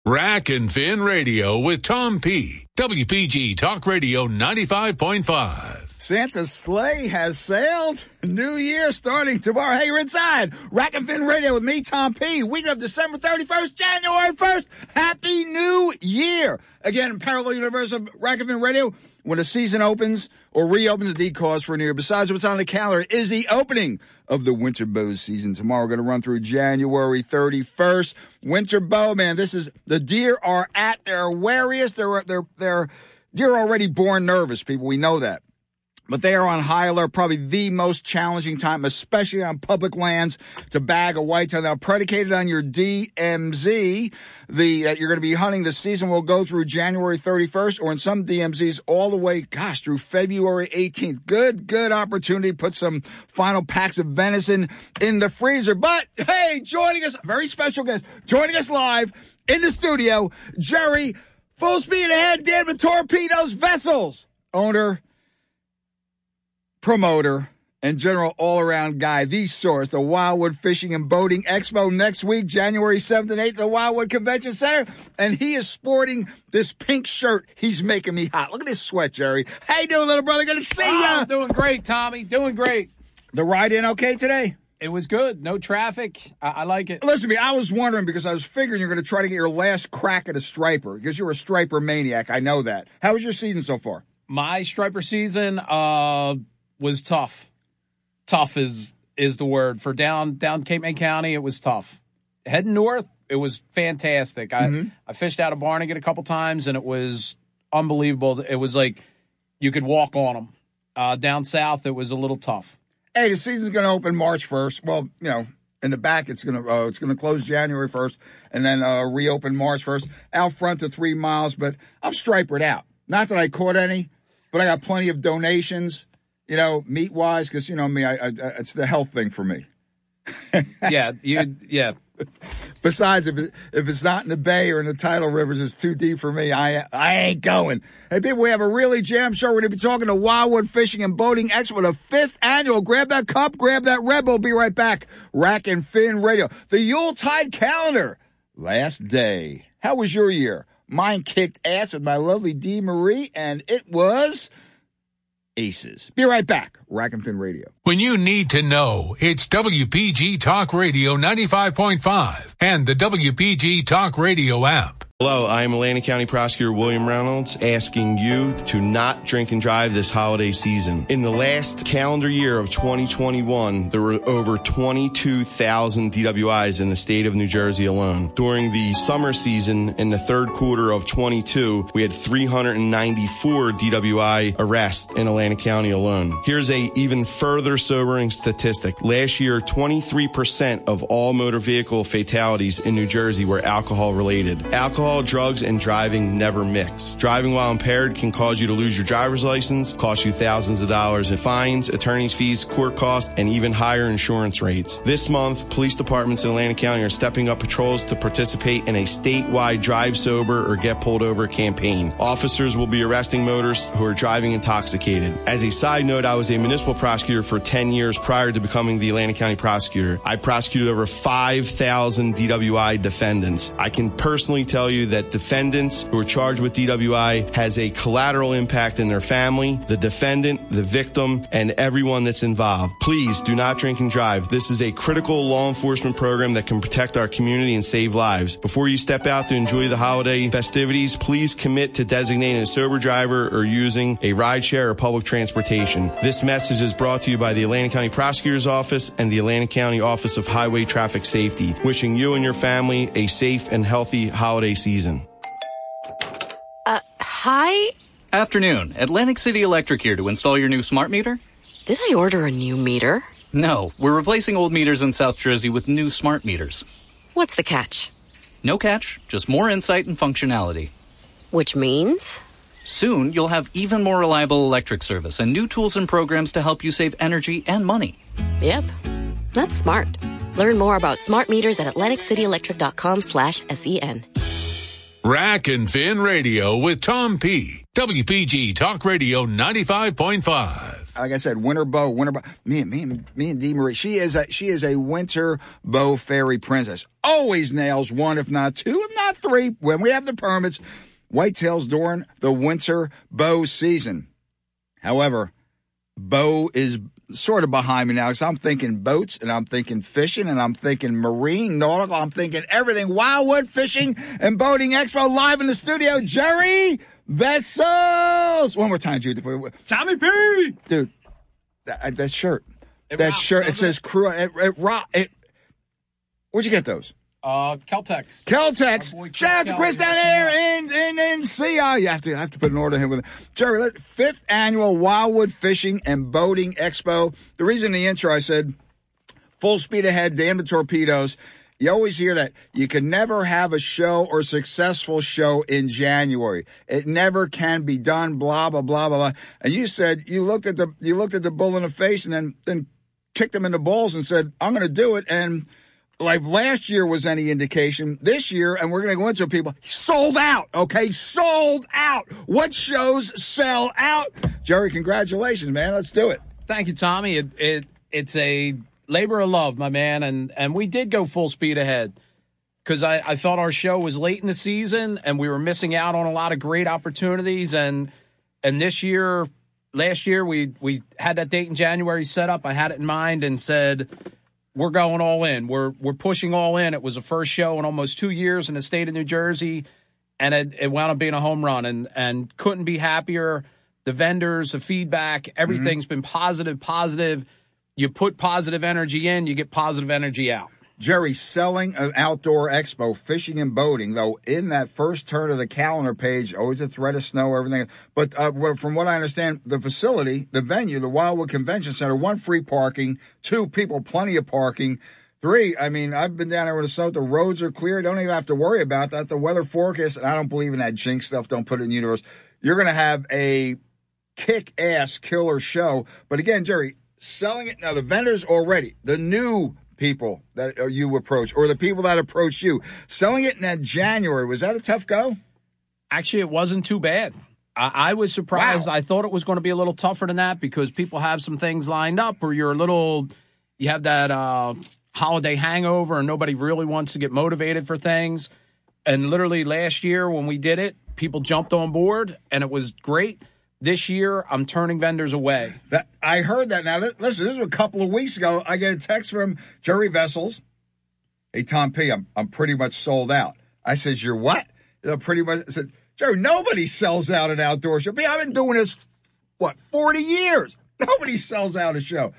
Rack and Fin Radio with Tom P. WPG Talk Radio 95.5. Santa's sleigh has sailed. New year starting tomorrow. Hey, you're inside. Rack and Fin Radio with me, Tom P. Week of December 31st, January 1st. Happy New Year. Again, parallel universe of Rack and Fin Radio. When a season opens or reopens, a deed calls for a new year. Besides what's on the calendar is the opening of the winter bow season. Tomorrow we're going to run through January 31st. Winter bow, man, this is, the deer are at their wariest. They're deer are already born nervous, people. We know that. But they are on high alert, probably the most challenging time, especially on public lands, to bag a whitetail. Now, predicated on your DMZ, you're going to be hunting. The season will go through January 31st, or in some DMZs all the way, through February 18th. Good opportunity. Put some final packs of venison in the freezer. But, hey, joining us, very special guest, joining us live in the studio, Jerry, full speed ahead, Dan with Torpedoes Vessels, owner, promoter, and general all-around guy, the source, the Wildwood Fishing and Boating Expo next week, January 7th and 8th, the Wildwood Convention Center, and he is sporting this pink shirt. He's making me hot. Look at this sweat, Jerry. How you doing, little brother? Good to see ya. Doing great, Tommy. Doing great. The ride in okay today? It was good. No traffic. I like it. Listen to me. I was wondering, because I was figuring you're going to try to get your last crack at a striper, because you're a striper maniac. I know that. How was your season so far? My striper season, was tough. Tough is the word. For down Cape May County, it was tough. Heading north, it was fantastic. I fished out of Barnegat a couple times, and it was unbelievable. It was like you could walk on them. Down south, it was a little tough. Hey, the season's going to open March 1st. Well, in the back, it's going to close January 1st, and then reopen March 1st. Out front to 3 miles, but I'm stripered out. Not that I caught any, but I got plenty of donations. Meat-wise, because, me, it's the health thing for me. Yeah. Besides, if it's not in the Bay or in the tidal rivers, it's too deep for me. I ain't going. Hey, people, we have a really jam show. We're going to be talking to Wildwood Fishing and Boating Expo, the 5th annual. Grab that cup, grab that Red Bull. Be right back. Rack and Fin Radio. The Yuletide calendar. Last day. How was your year? Mine kicked ass with my lovely Dee Marie, and it was aces. Be right back. Rack and Fin Radio. When you need to know, it's WPG Talk Radio 95.5 and the WPG Talk Radio app. Hello, I'm Atlantic County Prosecutor William Reynolds, asking you to not drink and drive this holiday season. In the last calendar year of 2021, there were over 22,000 DWIs in the state of New Jersey alone. During the summer season, in the third quarter of 22, we had 394 DWI arrests in Atlantic County alone. Here's a even further sobering statistic. Last year, 23% of all motor vehicle fatalities in New Jersey were alcohol related. Alcohol, drugs, and driving never mix. Driving while impaired can cause you to lose your driver's license, cost you thousands of dollars in fines, attorney's fees, court costs, and even higher insurance rates. This month, police departments in Atlantic County are stepping up patrols to participate in a statewide drive sober or get pulled over campaign. Officers will be arresting motorists who are driving intoxicated. As a side note, I was a municipal prosecutor for 10 years prior to becoming the Atlantic County prosecutor. I prosecuted over 5,000 DWI defendants. I can personally tell you that defendants who are charged with DWI has a collateral impact in their family, the defendant, the victim, and everyone that's involved. Please do not drink and drive. This is a critical law enforcement program that can protect our community and save lives. Before you step out to enjoy the holiday festivities, please commit to designating a sober driver or using a rideshare or public transportation. This message is brought to you by the Atlantic County Prosecutor's Office and the Atlantic County Office of Highway Traffic Safety, wishing you and your family a safe and healthy holiday season. Hi? Afternoon. Atlantic City Electric here to install your new smart meter. Did I order a new meter? No, we're replacing old meters in South Jersey with new smart meters. What's the catch? No catch, just more insight and functionality. Which means? Soon, you'll have even more reliable electric service and new tools and programs to help you save energy and money. Yep, that's smart. Learn more about smart meters at AtlanticCityElectric.com/SEN. Rack and Fin Radio with Tom P. WPG Talk Radio 95.5. like I said, winter bow. Me and Dee Marie. She is a winter bow fairy princess. Always nails one, if not two, if not three, when we have the permits. Whitetails during the winter bow season. However, bow is sort of behind me now because I'm thinking boats and I'm thinking fishing and I'm thinking marine, nautical. I'm thinking everything. Wildwood Fishing and Boating Expo live in the studio. Jerry Vessels. One more time, Jude. Tommy P. Dude, that shirt. It says crew. Where'd you get those? Caltex. Shout out to Chris down there in CI. You have to put an order in with it. Jerry, 5th annual Wildwood Fishing and Boating Expo. The reason in the intro I said full speed ahead, damn the torpedoes. You always hear that you can never have a show or successful show in January. It never can be done. Blah blah blah blah blah. And you said you looked at the bull in the face and then kicked him in the balls and said, "I'm going to do it." And like last year was any indication, this year, and we're going to go into people, sold out, okay? Sold out. What shows sell out? Jerry, congratulations, man. Let's do it. Thank you, Tommy. It's a labor of love, my man, and we did go full speed ahead because I felt our show was late in the season and we were missing out on a lot of great opportunities. And this year, last year, we had that date in January set up. I had it in mind and said, we're going all in. We're pushing all in. It was the first show in almost 2 years in the state of New Jersey, and it wound up being a home run, and couldn't be happier. The vendors, the feedback, everything's been positive. You put positive energy in, you get positive energy out. Jerry, selling an outdoor expo, fishing and boating, though, in that first turn of the calendar page, always a threat of snow, everything. But from what I understand, the facility, the venue, the Wildwood Convention Center, 1, free parking, 2, people, plenty of parking. 3, I mean, I've been down there with the snow. The roads are clear. Don't even have to worry about that. The weather forecast, and I don't believe in that jinx stuff. Don't put it in the universe. You're going to have a kick-ass killer show. But again, Jerry, selling it. Now, the vendors already, the new people that you approach or the people that approach you, selling it in that January, was that a tough go? Actually, it wasn't too bad. I was surprised. Wow. I thought it was going to be a little tougher than that because people have some things lined up or you have that holiday hangover and nobody really wants to get motivated for things. And literally last year when we did it, people jumped on board and it was great. This year, I'm turning vendors away. I heard that. Now, listen, this was a couple of weeks ago. I get a text from Jerry Vessels. Hey, Tom P., I'm pretty much sold out. I says, you're what? Pretty much. I said, Jerry, nobody sells out an outdoor show. I've been doing this, 40 years. Nobody sells out a show.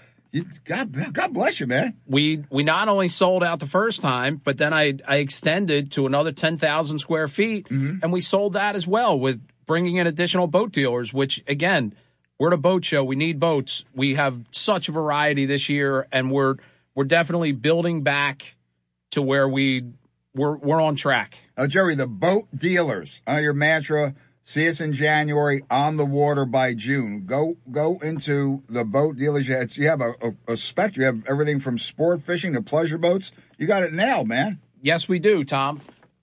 God bless you, man. We not only sold out the first time, but then I extended to another 10,000 square feet, and we sold that as well with bringing in additional boat dealers, which, again, we're at a boat show. We need boats. We have such a variety this year, and we're definitely building back to where we're on track. Jerry, the boat dealers, your mantra, see us in January, on the water by June. Go into the boat dealers. You have a spectrum. You have everything from sport fishing to pleasure boats. You got it nailed, man. Yes, we do, Tom.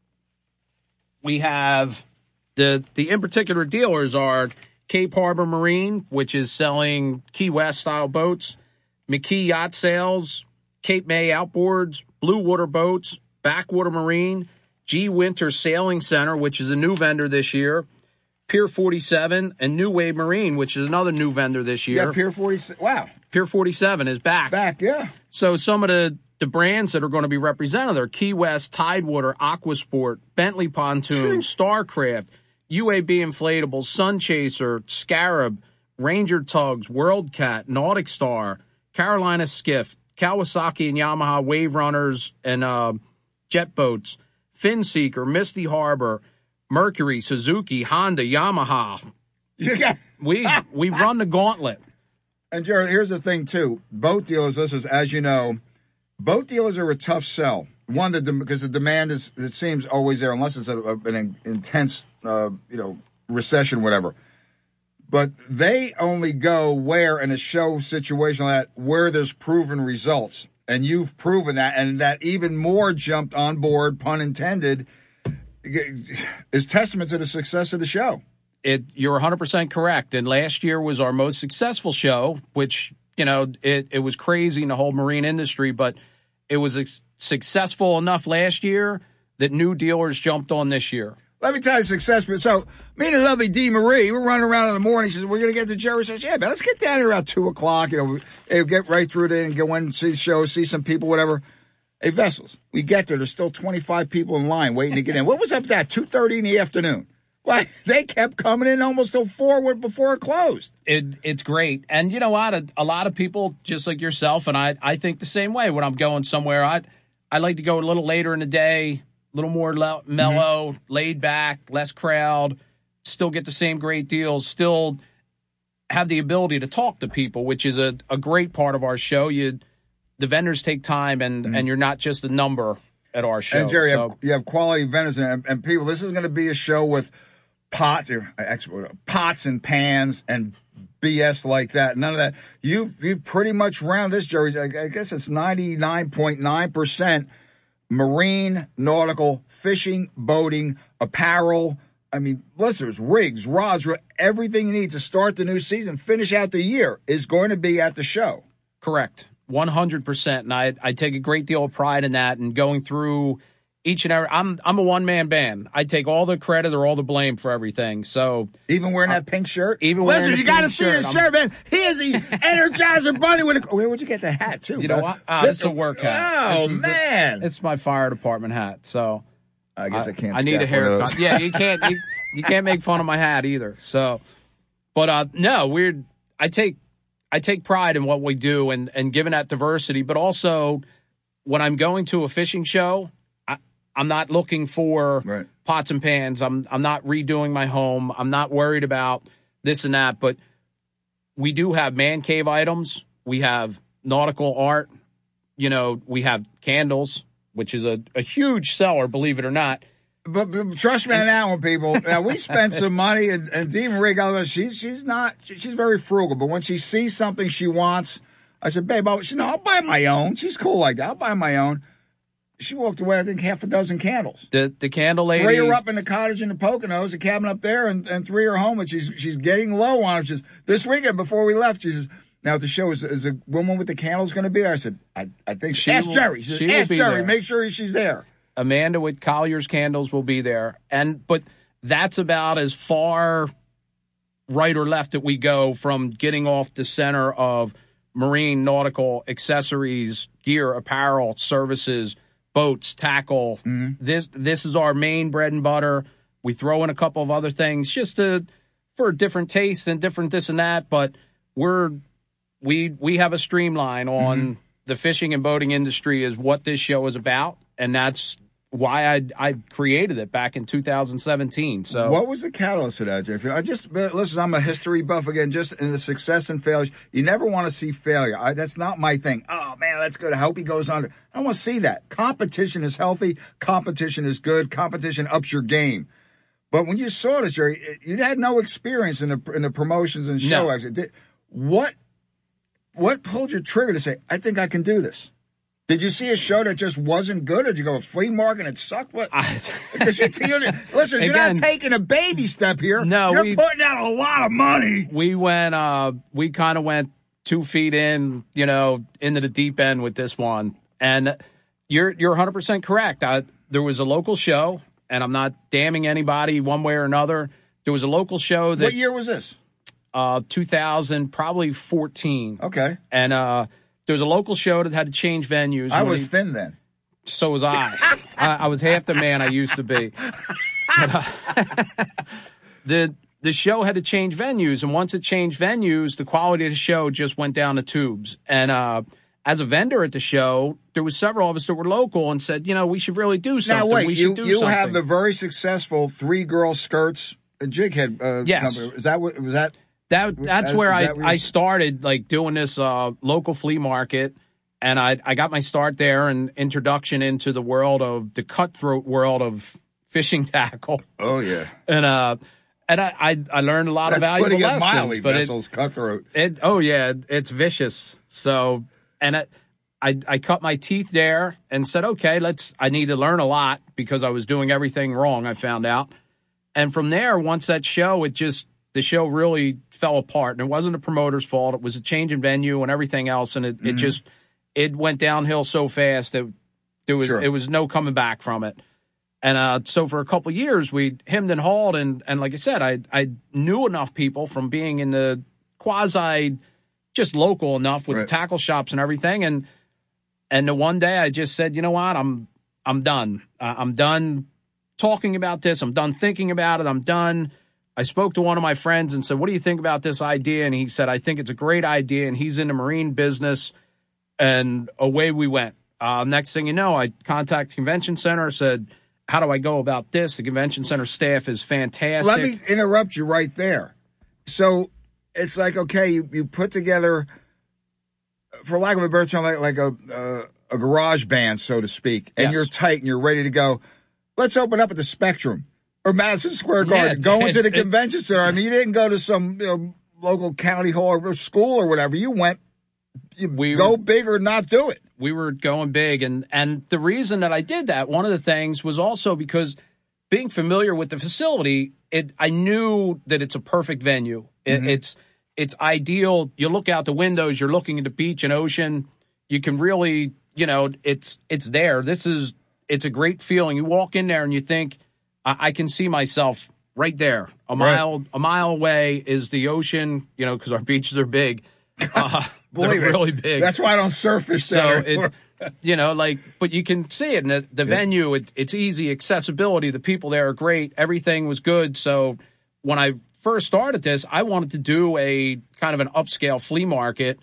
We have... The in particular dealers are Cape Harbor Marine, which is selling Key West style boats, McKee Yacht Sales, Cape May Outboards, Blue Water Boats, Backwater Marine, G Winter Sailing Center, which is a new vendor this year, Pier 47, and New Wave Marine, which is another new vendor this year. Yeah, Pier 47. Wow. Pier 47 is back. Yeah. So some of the brands that are going to be represented are Key West, Tidewater, Aquasport, Bentley Pontoon, Starcraft, UAB Inflatables, Sun Chaser, Scarab, Ranger Tugs, WorldCat, Nautic Star, Carolina Skiff, Kawasaki and Yamaha Wave Runners and jet boats, Finseeker, Misty Harbor, Mercury, Suzuki, Honda, Yamaha. We've run the gauntlet. And Jared, here's the thing too: boat dealers. As you know, boat dealers are a tough sell. One, because the demand it seems always there, unless it's an intense, recession, whatever. But they only go where in a show situation like that where there's proven results, and you've proven that, and that even more jumped on board, pun intended, is testament to the success of the show. You're 100% correct. And last year was our most successful show, which, it was crazy in the whole marine industry, but it was successful enough last year that new dealers jumped on this year. Let me tell you success. So, me and the lovely Dee Marie, we're running around in the morning. She says, we're going to get to Jerry. She says, yeah, man, let's get down here around 2 o'clock. Get right through there and go in and see the show, see some people, whatever. Hey, Vessels, we get there. There's still 25 people in line waiting to get in. What was up with that? 2:30 in the afternoon. Why, they kept coming in almost till 4 before it closed. It's great. And you know what? A lot of people, just like yourself, and I think the same way when I'm going somewhere. I like to go a little later in the day, a little more mellow, laid back, less crowd, still get the same great deals, still have the ability to talk to people, which is a great part of our show. The vendors take time, and you're not just a number at our show. And Jerry, you have quality vendors and people. This is going to be a show with pots and pans and BS like that. None of that. You've pretty much rounded this, Jerry. I guess it's 99.9% marine, nautical, fishing, boating, apparel. I mean, listeners, rigs, rods, everything you need to start the new season, finish out the year is going to be at the show. Correct. 100%. And I take a great deal of pride in that, and going through each and every, I'm a one-man band. I take all the credit or all the blame for everything. So even wearing that pink shirt? Even wearing Listen, the you got to pink see shirt. this shirt, man. He is the Energizer Bunny with a, where'd you get the hat, too? You know what? It's a work hat. Oh, man. It's my fire department hat. So I guess I can't. I need a haircut. Yeah, you can't. You can't make fun of my hat either. So, but no, I take pride in what we do and given that diversity. But also, when I'm going to a fishing show, I'm not looking for pots and pans. I'm not redoing my home. I'm not worried about this and that. But we do have man cave items. We have nautical art. We have candles, which is a huge seller, believe it or not. But trust me on that one, people. Now, we spent some money, and Dee Marie, she's very frugal. But when she sees something she wants, I said, babe, I'll buy my own. She's cool like that. I'll buy my own. She walked away, I think, half a dozen candles. The candle lady. 3 are up in the cottage in the Poconos, a cabin up there, and 3 are home. And she's getting low on them. She says, this weekend before we left, she says, now at the show, is a woman with the candles going to be there? I said, I think she ask Jerry. She said, ask Jerry. There. Make sure she's there. Amanda with Collier's Candles will be there. But that's about as far right or left that we go from getting off the center of marine, nautical, accessories, gear, apparel, services, boats, tackle. Mm-hmm. This is our main bread and butter. We throw in a couple of other things just for different tastes and different this and that. But we have a streamline on the fishing and boating industry is what this show is about. And that's why I created it back in 2017. So, what was the catalyst to that, Jeff? Listen, I'm a history buff again. Just in the success and failures, you never want to see failure. That's not my thing. Oh man, that's good. I hope he goes under. I don't want to see that. Competition is healthy. Competition is good. Competition ups your game. But when you saw this, Jerry, you had no experience in the promotions and show exit. What pulled your trigger to say, I think I can do this? Did you see a show that just wasn't good, or did you go to a flea market and it sucked? What? Listen, you're not taking a baby step here. No, you're putting out a lot of money. We kind of went 2 feet in, into the deep end with this one. And you're 100% correct. There was a local show, and I'm not damning anybody one way or another. There was a local show that. What year was this? 2000, probably 14. Okay. And there was a local show that had to change venues. I was thin then. So was I. I was half the man I used to be. But, the show had to change venues, and once it changed venues, the quality of the show just went down the tubes. And as a vendor at the show, there was several of us that were local and said, we should really do something. Now wait, we should do something. You have the very successful 3 girl skirts jighead. Yes. Number. Is that what was that? That's where I started, like, doing this local flea market, and I got my start there and introduction into the cutthroat world of fishing tackle. Oh yeah, and I learned a lot of valuable lessons. Mildly, but Vessel's cutthroat. It's vicious. So, and I cut my teeth there and said, okay, I need to learn a lot because I was doing everything wrong. I found out. And from there, once that show, the show really fell apart. And it wasn't the promoter's fault. It was a change in venue and everything else. And it went downhill so fast that it was no coming back from it. And so for a couple of years, we hemmed and hawed. And like I said, I knew enough people from being in the quasi just local enough with the tackle shops and everything. And the one day I just said, you know what, I'm done. I'm done talking about this. I'm done thinking about it. I'm done. I spoke to one of my friends and said, what do you think about this idea? And he said, I think it's a great idea. And he's in the marine business. And away we went. Next thing you know, I contacted Convention Center, said, how do I go about this? The Convention Center staff is fantastic. Let me interrupt you right there. So it's like, okay, you put together, for lack of a better term, like a garage band, so to speak, and you're tight and you're ready to go. Let's open up at the Spectrum or Madison Square Garden. Go into the Convention Center. I mean, you didn't go to some local county hall or school or whatever. You went, go big or not do it. We were going big. And the reason that I did that, one of the things was also because being familiar with the facility, I knew that it's a perfect venue. It's ideal. You look out the windows, you're looking at the beach and ocean. You can really, it's there. It's a great feeling. You walk in there and you think, I can see myself right there. A mile away is the ocean, because our beaches are big. Believe they're it. really big. That's why I don't surf this center. But you can see it. And the venue, it's easy. Accessibility, the people there are great. Everything was good. So when I first started this, I wanted to do a kind of an upscale flea market.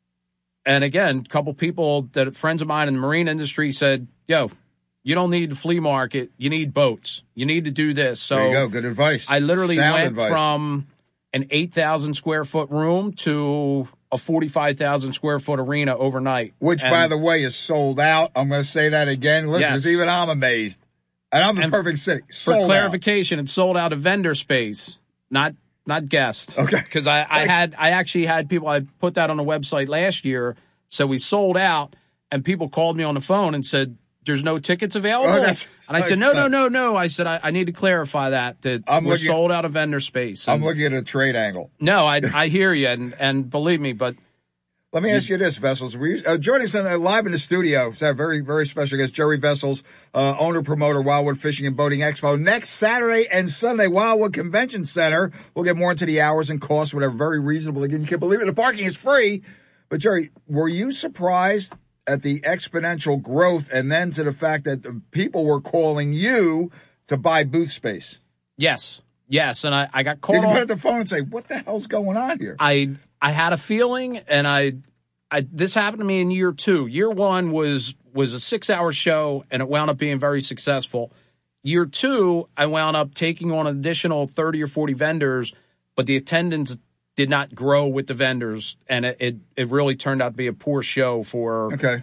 And again, a couple people friends of mine in the marine industry said, yo, you don't need a flea market. You need boats. You need to do this. So there you go. Good advice. I literally went from an 8,000 square foot room to a 45,000 square foot arena overnight. Which, by the way, is sold out. I'm going to say that again. Listen, because even I'm amazed. And I'm the perfect city. For clarification, it sold out of vendor space, not guest. Okay. Because I actually had people, I put that on the website last year. So we sold out and people called me on the phone and said, there's no tickets available. And I said, no. I said, I need to clarify that we're sold out of vendor space. I'm looking at a trade angle. No, I hear you. And believe me, but. Let me ask you this, Vessels. Joining us live in the studio is our very, very special guest, Jerry Vessels, owner, promoter, Wildwood Fishing and Boating Expo. Next Saturday and Sunday, Wildwood Convention Center. We'll get more into the hours and costs, whatever. Very reasonable. Again, you can't believe it. The parking is free. But, Jerry, were you surprised at the exponential growth and then to the fact that the people were calling you to buy booth space? Yes. And I got called. Did you put up the phone and say, what the hell's going on here? I had a feeling, and this happened to me in year 2. Year 1 was a 6-hour show, and it wound up being very successful. Year 2, I wound up taking on an additional 30 or 40 vendors, but the attendance did not grow with the vendors, and it really turned out to be a poor show for, and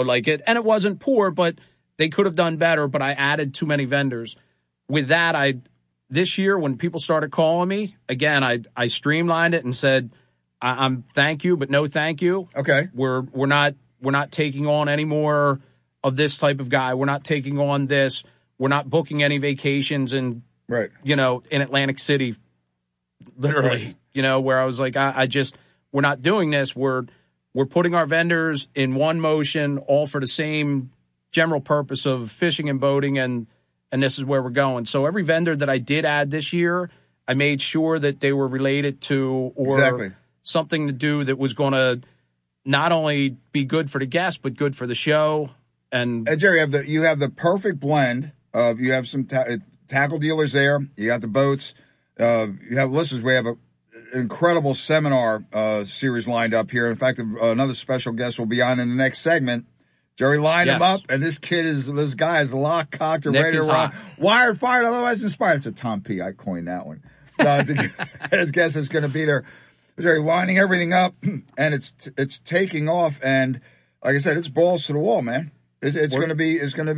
it wasn't poor, but they could have done better, but I added too many vendors. With that, this year, when people started calling me, again, I streamlined it and said, I'm thank you, but no thank you. Okay. We're not taking on any more of this type of guy. We're not taking on this. We're not booking any vacations in Atlantic City, literally, where I was like, we're not doing this. We're putting our vendors in one motion, all for the same general purpose of fishing and boating, and this is where we're going. So every vendor that I did add this year, I made sure that they were related to or something to do that was going to not only be good for the guests, but good for the show. And Jerry, you have the perfect blend of, you have some tackle dealers there. You got the boats. You have listeners. We have an incredible seminar series lined up here. In fact, another special guest will be on in the next segment. Jerry lined him up, and this guy is locked, cocked, and ready to rock. Wired, fired, otherwise inspired. It's a Tom P. I coined that one. His guest is going to be there. Jerry lining everything up, and it's taking off. And like I said, it's balls to the wall, man. It's going to be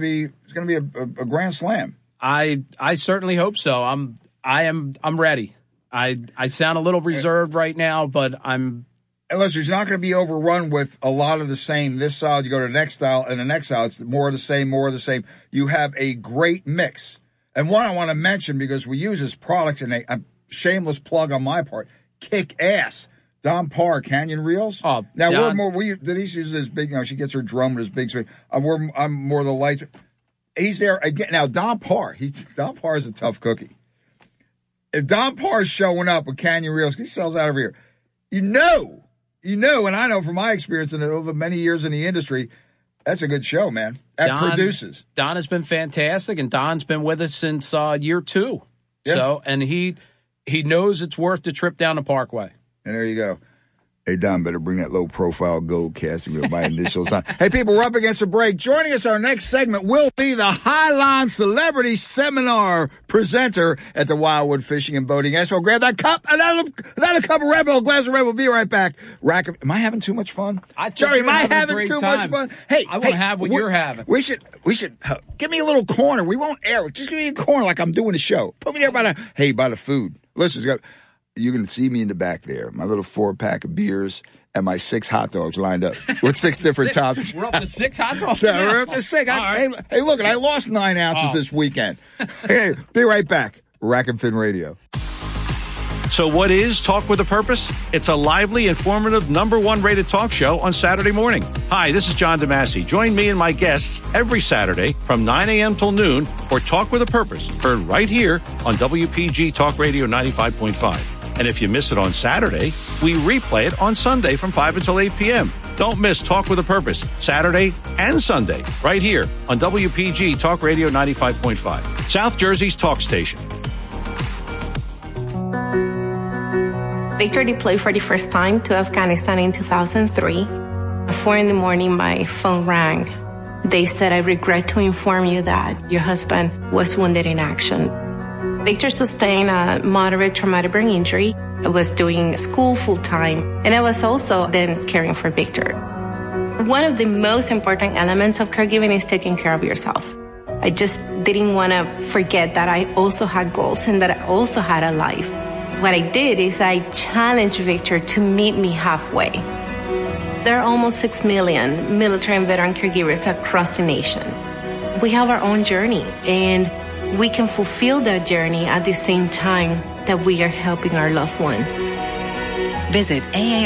a grand slam. I certainly hope so. I'm ready. I sound a little reserved right now, but I'm. Unless you're not going to be overrun with a lot of the same. This style, you go to the next style, and the next style, it's more of the same, more of the same. You have a great mix. And one I want to mention because we use his products, and a shameless plug on my part, kick ass. Don Parr, Canyon Reels. Oh, now John, we're more. Denise uses this big. She gets her drum with his big swing. I'm more the light. He's there again now. Don Parr. Don Parr is a tough cookie. If Don Parr's showing up with Canyon Reels, he sells out over here. You know, and I know from my experience in the many years in the industry, that's a good show, man. That produces. Don has been fantastic, and Don's been with us since year 2. Yeah. So, and he knows it's worth the trip down the Parkway. And there you go. Hey, Don, better bring that low-profile gold casting with my initials on. Hey, people, we're up against a break. Joining us, our next segment will be the Highline Celebrity Seminar presenter at the Wildwood Fishing and Boating Expo. Grab that cup, another cup of Red Bull, glass of Red Bull. Be right back. Am I having too much fun? Jerry, am I having too much fun? Hey, I want to have what you're having. We should give me a little corner. We won't air it. Just give me a corner like I'm doing the show. Put me there by the food. Listen, you can see me in the back there. My little 4-pack of beers and my 6 hot dogs lined up with 6 different toppings. We're up to 6 hot dogs. So we're up to 6. Hey, look, I lost 9 ounces this weekend. Hey, be right back. Rack and Fin Radio. So what is Talk with a Purpose? It's a lively, informative, #1 rated talk show on Saturday morning. Hi, this is John DeMasi. Join me and my guests every Saturday from 9 a.m. till noon for Talk with a Purpose, heard right here on WPG Talk Radio 95.5. And if you miss it on Saturday, we replay it on Sunday from 5 until 8 p.m. Don't miss Talk with a Purpose, Saturday and Sunday, right here on WPG Talk Radio 95.5, South Jersey's talk station. Victor deployed for the first time to Afghanistan in 2003. At 4 a.m, my phone rang. They said, "I regret to inform you that your husband was wounded in action." Victor sustained a moderate traumatic brain injury. I was doing school full-time, and I was also then caring for Victor. One of the most important elements of caregiving is taking care of yourself. I just didn't want to forget that I also had goals and that I also had a life. What I did is I challenged Victor to meet me halfway. There are almost 6 million military and veteran caregivers across the nation. We have our own journey, and we can fulfill that journey at the same time that we are helping our loved one. Visit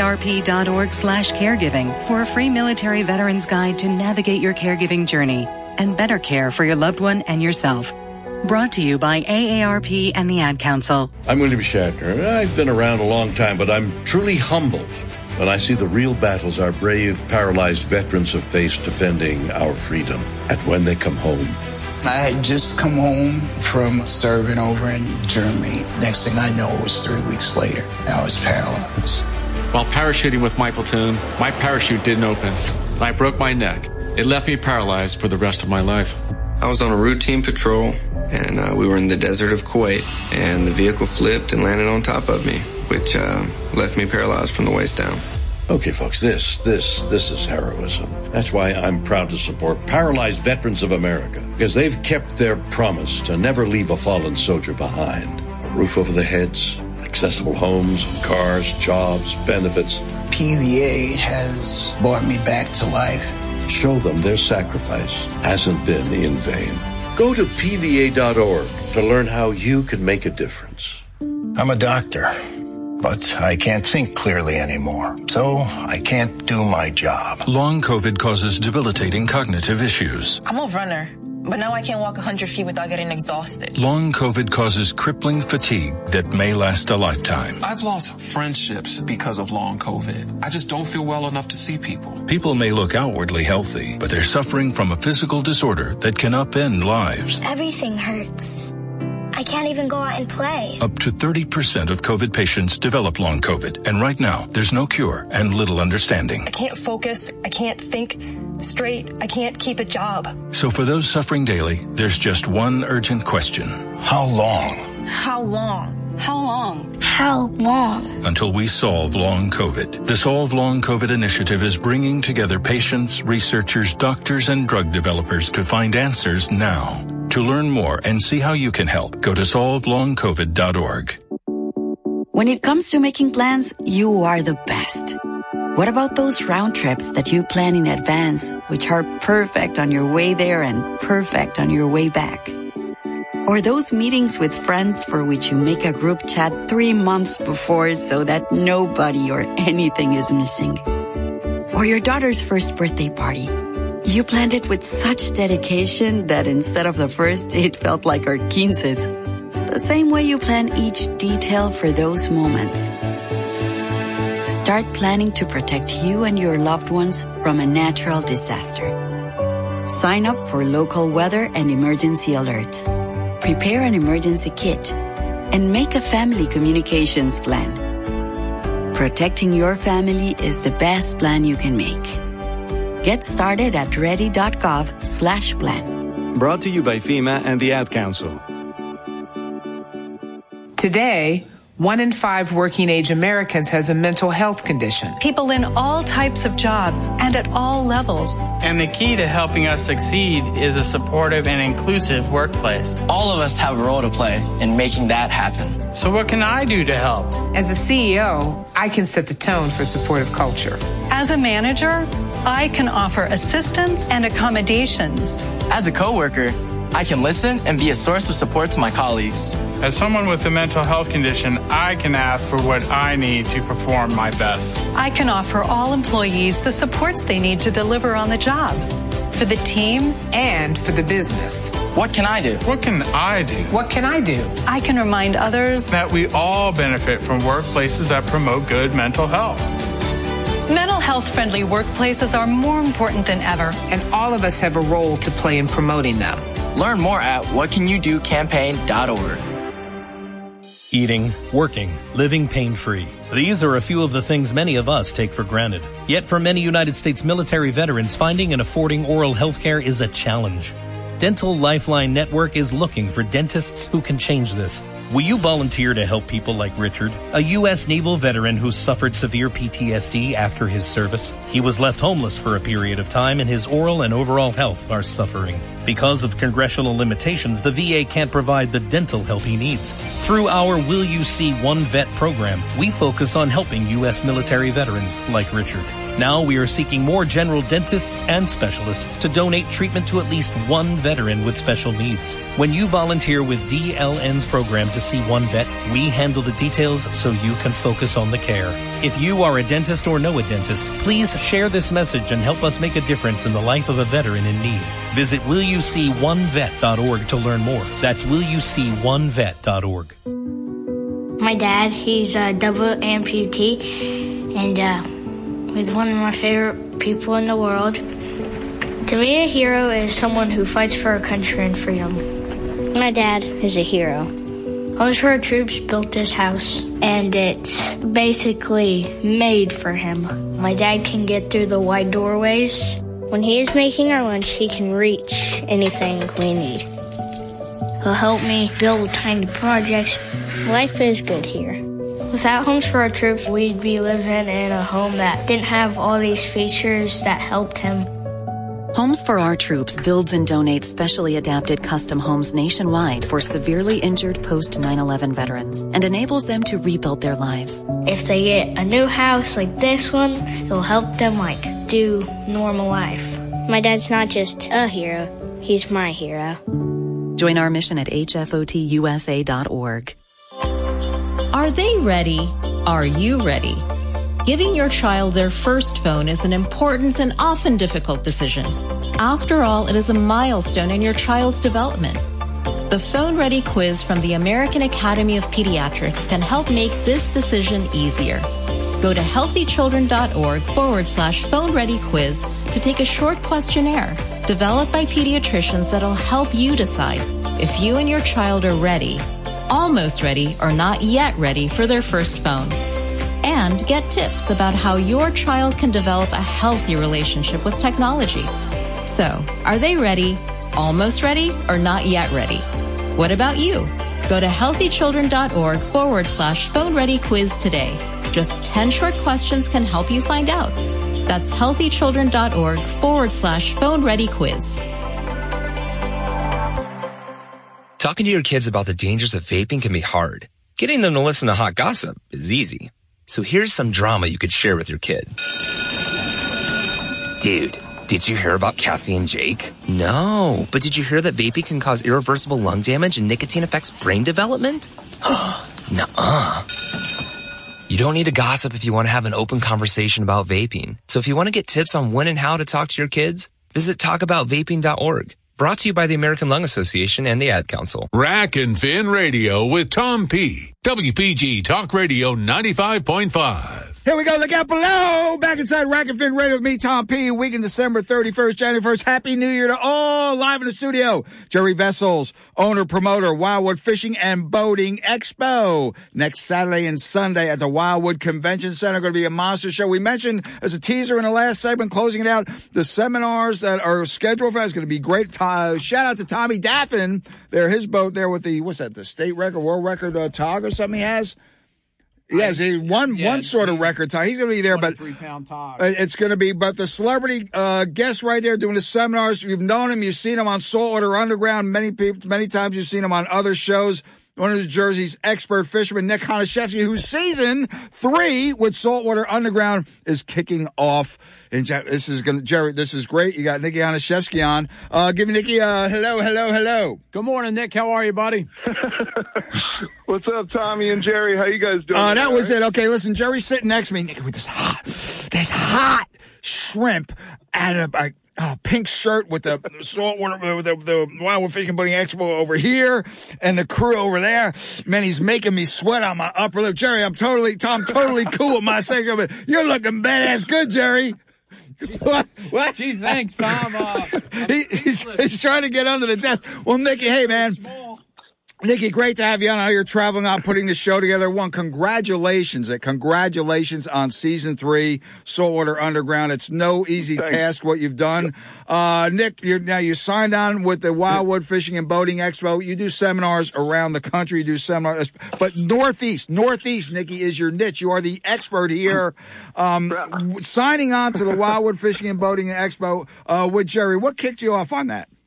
aarp.org/caregiving for a free military veterans guide to navigate your caregiving journey and better care for your loved one and yourself. Brought to you by AARP and the Ad Council. I'm William Shatner. I've been around a long time, but I'm truly humbled when I see the real battles our brave, paralyzed veterans have faced defending our freedom. And when they come home, I had just come home from serving over in Germany. Next thing I know, it was 3 weeks later. I was paralyzed. While parachuting with my platoon, my parachute didn't open. I broke my neck. It left me paralyzed for the rest of my life. I was on a routine patrol, and we were in the desert of Kuwait, and the vehicle flipped and landed on top of me, which left me paralyzed from the waist down. Okay, folks, this is heroism. That's why I'm proud to support Paralyzed Veterans of America, because they've kept their promise to never leave a fallen soldier behind. A roof over their heads, accessible homes and cars, jobs, benefits. PVA has brought me back to life. Show them their sacrifice hasn't been in vain. Go to PVA.org to learn how you can make a difference. I'm a doctor, but I can't think clearly anymore, so I can't do my job. Long COVID causes debilitating cognitive issues. I'm a runner, but now I can't walk 100 feet without getting exhausted. Long COVID causes crippling fatigue that may last a lifetime. I've lost friendships because of long COVID. I just don't feel well enough to see people. People may look outwardly healthy, but they're suffering from a physical disorder that can upend lives. Everything hurts. I can't even go out and play. Up to 30% of COVID patients develop long COVID, and right now, there's no cure and little understanding. I can't focus. I can't think straight. I can't keep a job. So for those suffering daily, there's just one urgent question. How long? How long? How long? How long? Until we solve long COVID. The Solve Long COVID initiative is bringing together patients, researchers, doctors, and drug developers to find answers now. To learn more and see how you can help, go to solvelongcovid.org. When it comes to making plans, you are the best. What about those round trips that you plan in advance, which are perfect on your way there and perfect on your way back? Or those meetings with friends for which you make a group chat 3 months before so that nobody or anything is missing. Or your daughter's first birthday party. You planned it with such dedication that instead of the first, it felt like our 15's. The same way you plan each detail for those moments. Start planning to protect you and your loved ones from a natural disaster. Sign up for local weather and emergency alerts. Prepare an emergency kit. And make a family communications plan. Protecting your family is the best plan you can make. Get started at ready.gov/plan. Brought to you by FEMA and the Ad Council. Today, 1 in 5 working-age Americans has a mental health condition. People in all types of jobs and at all levels. And the key to helping us succeed is a supportive and inclusive workplace. All of us have a role to play in making that happen. So what can I do to help? As a CEO, I can set the tone for supportive culture. As a manager, I can offer assistance and accommodations. As a coworker, I can listen and be a source of support to my colleagues. As someone with a mental health condition, I can ask for what I need to perform my best. I can offer all employees the supports they need to deliver on the job. For the team and for the business. What can I do? What can I do? What can I do? I can remind others that we all benefit from workplaces that promote good mental health. Mental health-friendly workplaces are more important than ever. And all of us have a role to play in promoting them. Learn more at whatcanyoudocampaign.org. Eating, working, living pain-free. These are a few of the things many of us take for granted. Yet for many United States military veterans, finding and affording oral health care is a challenge. Dental Lifeline Network is looking for dentists who can change this. Will you volunteer to help people like Richard, a U.S. naval veteran who suffered severe PTSD after his service? He was left homeless for a period of time, and his oral and overall health are suffering. Because of congressional limitations, the VA can't provide the dental help he needs. Through our Will You See One Vet program, we focus on helping U.S. military veterans like Richard. Now we are seeking more general dentists and specialists to donate treatment to at least one veteran with special needs. When you volunteer with DLN's program to see one vet, we handle the details so you can focus on the care. If you are a dentist or know a dentist, please share this message and help us make a difference in the life of a veteran in need. Visit willyouseeonevet.org to learn more. That's willyouseeonevet.org. My dad, he's a double amputee, and he's one of my favorite people in the world. To me, a hero is someone who fights for our country and freedom. My dad is a hero. Homes for Our Troops built this house, and it's basically made for him. My dad can get through the wide doorways. When he is making our lunch, he can reach anything we need. He'll help me build tiny projects. Life is good here. Without Homes for Our Troops, we'd be living in a home that didn't have all these features that helped him. Homes for Our Troops builds and donates specially adapted custom homes nationwide for severely injured post-9/11 veterans and enables them to rebuild their lives. If they get a new house like this one, it'll help them do normal life. My dad's not just a hero, he's my hero. Join our mission at hfotusa.org. Are they ready? Are you ready? Giving your child their first phone is an important and often difficult decision. After all, it is a milestone in your child's development. The Phone Ready quiz from the American Academy of Pediatrics can help make this decision easier. Go to healthychildren.org/Phone Ready quiz to take a short questionnaire developed by pediatricians that'll help you decide if you and your child are ready, almost ready, or not yet ready for their first phone. And get tips about how your child can develop a healthy relationship with technology. So, are they ready, almost ready, or not yet ready? What about you? Go to healthychildren.org/Phone Ready quiz today. Just 10 short questions can help you find out. That's healthychildren.org/Phone Ready quiz. Talking to your kids about the dangers of vaping can be hard. Getting them to listen to hot gossip is easy. So here's some drama you could share with your kid. Dude, Did you hear about Cassie and Jake? No. But did you hear that vaping can cause irreversible lung damage and nicotine affects brain development? Nuh-uh. You don't need to gossip if you want to have an open conversation about vaping. So if you want to get tips on when and how to talk to your kids, visit talkaboutvaping.org. Brought to you by the American Lung Association and the Ad Council. Rack and Fin Radio with Tom P. WPG Talk Radio 95.5. Here we go. Look out below. Back inside Rack and Fin Radio with me, Tom P. Weekend December 31st, January 1st. Happy New Year to all. Live in the studio, Jerry Vessels, owner, promoter, Wildwood Fishing and Boating Expo. Next Saturday and Sunday at the Wildwood Convention Center. Going to be a monster show. We mentioned as a teaser in the last segment, closing it out, the seminars that are scheduled for us. It's going to be great. Shout out to Tommy Daffin. There, his boat there with the, what's that, the state record, world record tog or something he has? Yes, he won one sort of record time. He's going to be there, but it's going to be. But the celebrity guest right there doing the seminars. You've known him, you've seen him on Saltwater Underground many times. You've seen him on other shows. One of New Jersey's expert fishermen, Nick Honashevsky, whose season 3 with Saltwater Underground is kicking off. And this is Jerry. This is great. You got Nicky Honashevsky on. Give Nicky a hello. Good morning, Nick. How are you, buddy? What's up, Tommy and Jerry? How you guys doing? That was it. Okay, listen, Jerry's sitting next to me, Nicky, with this hot shrimp and a pink shirt with the saltwater, with the Wildwood Fishing and Boating Expo over here and the crew over there. Man, he's making me sweat on my upper lip. Jerry, I'm totally cool with my section, but you're looking badass good, Jerry. What? Gee, thanks, Tom. He's trying to get under the desk. Well, Nicky, hey, man. Nicky, great to have you on. I know you're traveling out, putting the show together. Congratulations on season 3, Saltwater Underground. It's no easy task what you've done. Nick, you signed on with the Wildwood Fishing and Boating Expo. You do seminars around the country. You do seminars, but Northeast, Nicky, is your niche. You are the expert here. Signing on to the Wildwood Fishing and Boating Expo with Jerry, what kicked you off on that?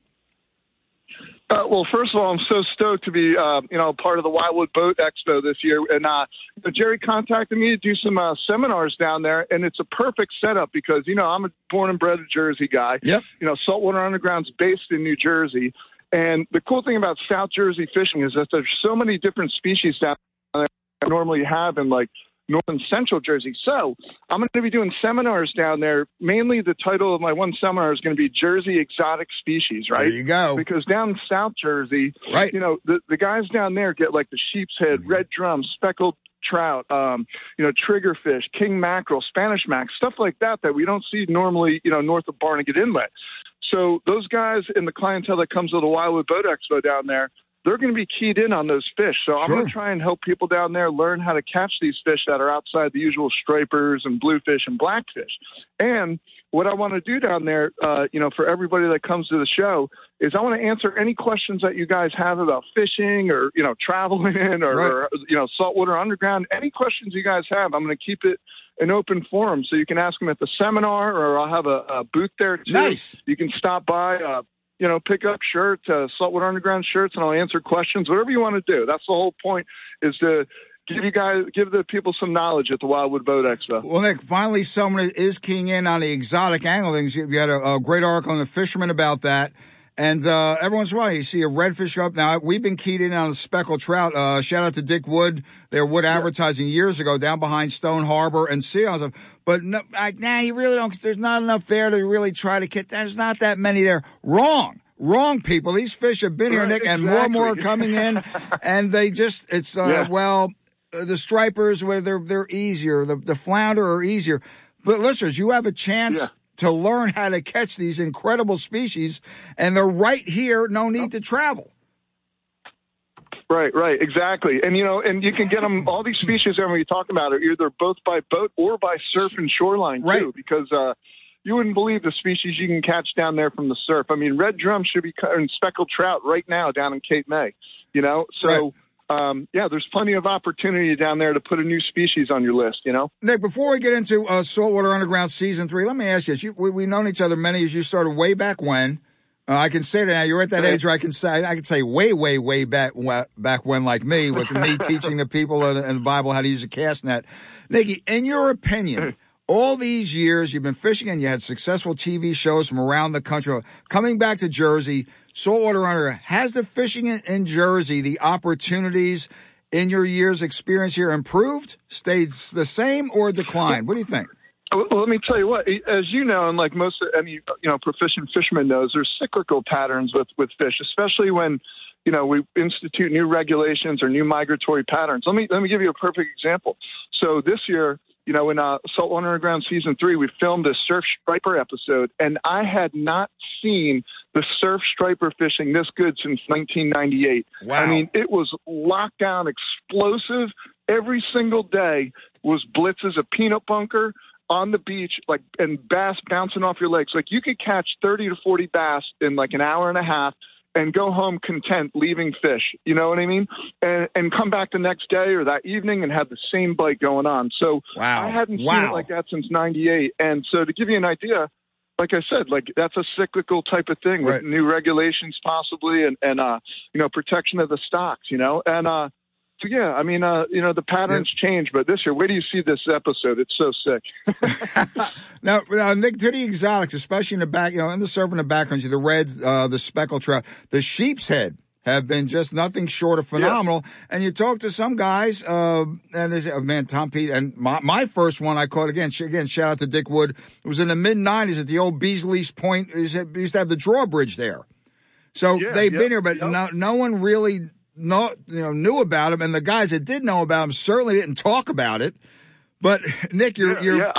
Well, first of all, I'm so stoked to be, part of the Wildwood Boat Expo this year. And Jerry contacted me to do some seminars down there, and it's a perfect setup because, I'm a born and bred Jersey guy. Yep. Saltwater Underground's based in New Jersey. And the cool thing about South Jersey fishing is that there's so many different species down there that I normally have in, North and Central Jersey. So I'm going to be doing seminars down there. Mainly the title of my one seminar is going to be Jersey Exotic Species, right? There you go. Because down in South Jersey, right. The guys down there get the sheep's head, red drum, speckled trout, triggerfish, king mackerel, Spanish mac, stuff like that we don't see normally, north of Barnegat Inlet. So those guys in the clientele that comes to the Wildwood Boat Expo down there, they're going to be keyed in on those fish. So I'm going to try and help people down there learn how to catch these fish that are outside the usual stripers and bluefish and blackfish. And what I want to do down there, for everybody that comes to the show is I want to answer any questions that you guys have about fishing or, traveling or Saltwater Underground. Any questions you guys have, I'm going to keep it an open forum so you can ask them at the seminar, or I'll have a booth there too. Nice. You can stop by, pick up shirts, Saltwater Underground shirts, and I'll answer questions, whatever you want to do. That's the whole point, is to give the people some knowledge at the Wildwood Boat Expo. Well, Nick, finally someone is keying in on the exotic angling. You had a great article in The Fisherman about that. And every once in a while, you see a redfish up. Now, we've been keyed in on the speckled trout. Shout out to Dick Wood, their Wood Advertising years ago, down behind Stone Harbor and Seals. But no, you really don't. There's not enough there to really try to get. There's not that many there. Wrong, people. These fish have been here, Nick, and more and more are coming in. And they just, the stripers, they're easier. The flounder are easier. But listeners, you have a chance to learn how to catch these incredible species, and they're right here. No need to travel. Right, exactly. And, and you can get them, all these species that we're talking about are either both by boat or by surf and shoreline, too, because you wouldn't believe the species you can catch down there from the surf. I mean, red drum should be cutting speckled trout right now down in Cape May, So, there's plenty of opportunity down there to put a new species on your list, Nick, before we get into Saltwater Underground Season 3, let me ask you, we've known each other many as you started way back when. I can say that now. You're at that age where I can say way back when, like me, with me teaching the people in the Bible how to use a cast net. Nicky, in your opinion, all these years you've been fishing and you had successful TV shows from around the country. Coming back to Jersey, saltwater under, has the fishing in Jersey, the opportunities in your years' experience here improved, stayed the same, or declined? What do you think? Well, let me tell you what, as you know, and like most any proficient fisherman knows, there's cyclical patterns with fish, especially when we institute new regulations or new migratory patterns. Let me give you a perfect example. So this year, in Saltwater Underground Season 3, we filmed a surf striper episode, and I had not seen the surf striper fishing this good since 1998. Wow. I mean, it was lockdown, explosive. Every single day was blitzes, a peanut bunker on the beach, and bass bouncing off your legs. Like, you could catch 30 to 40 bass in like an hour and a half and go home content leaving fish, you know what I mean? And come back the next day or that evening and have the same bite going on. So wow. I hadn't seen it like that since 98. And so to give you an idea, like I said, that's a cyclical type of thing with new regulations possibly and protection of the stocks, and so, yeah, I mean, the patterns change, but this year, where do you see this episode? It's so sick. Now, Nick, to the exotics, especially in the back, in the surf in the background, the reds, the speckled trout, the sheep's head have been just nothing short of phenomenal. Yeah. And you talk to some guys, and they say, man, Tom Pete, and my first one I caught, again, shout out to Dick Wood. It was in the mid-'90s at the old Beasley's Point. We used to have the drawbridge there. So they've been here, but no one really knew about him, and the guys that did know about him certainly didn't talk about it. But Nick, you're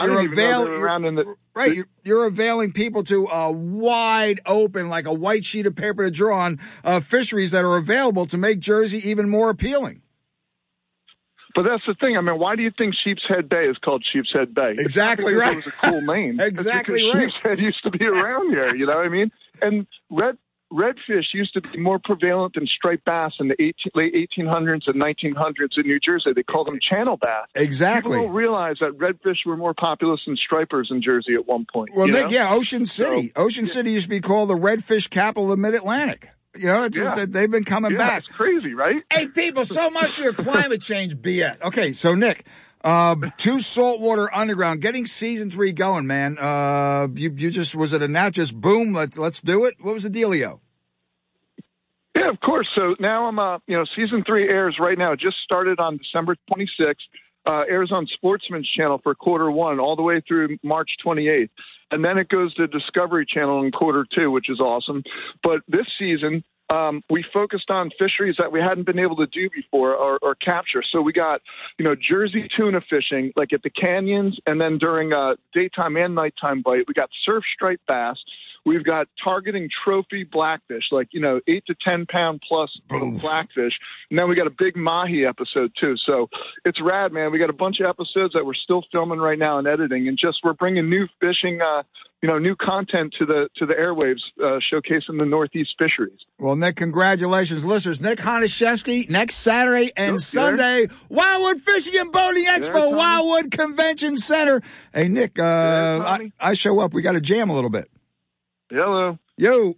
availing people to a wide open, like a white sheet of paper to draw on, fisheries that are available to make Jersey even more appealing. But that's the thing. I mean, why do you think Sheep's Head Bay is called Sheep's Head Bay? Exactly right. It was a cool name. Exactly right. Sheep's Head used to be around here. You know what I mean? And redfish used to be more prevalent than striped bass in the late 1800s and 1900s in New Jersey. They called them channel bass. Exactly. People don't realize that redfish were more populous than stripers in Jersey at one point. Well, Nick, Ocean City. Ocean City used to be called the redfish capital of the Mid-Atlantic. They've been coming back. It's crazy, right? Hey, people, so much for your climate change BS. Okay, so Nick, to Saltwater Underground, getting season 3 going, man. You just, was it a now just boom? Let's do it. What was the dealio? Yeah, of course. So now I'm, season 3 airs right now. It just started on December 26th. Airs on Sportsman's Channel for quarter 1 all the way through March 28th. And then it goes to Discovery Channel in quarter 2, which is awesome. But this season, we focused on fisheries that we hadn't been able to do before or capture. So we got, Jersey tuna fishing, like at the canyons, and then during daytime and nighttime bite. We got surf striped bass. We've got targeting trophy blackfish, 8 to 10 pound plus blackfish. And then we got a big mahi episode too. So it's rad, man. We got a bunch of episodes that we're still filming right now and editing, and we're bringing new fishing, new content to the airwaves, showcasing the Northeast fisheries. Well, Nick, congratulations, listeners. Nick Honachefsky next Saturday and Sunday, Wildwood Fishing and Boating Expo, Wildwood Convention Center. Hey, Nick, I show up. We got to jam a little bit. Hello. Yo.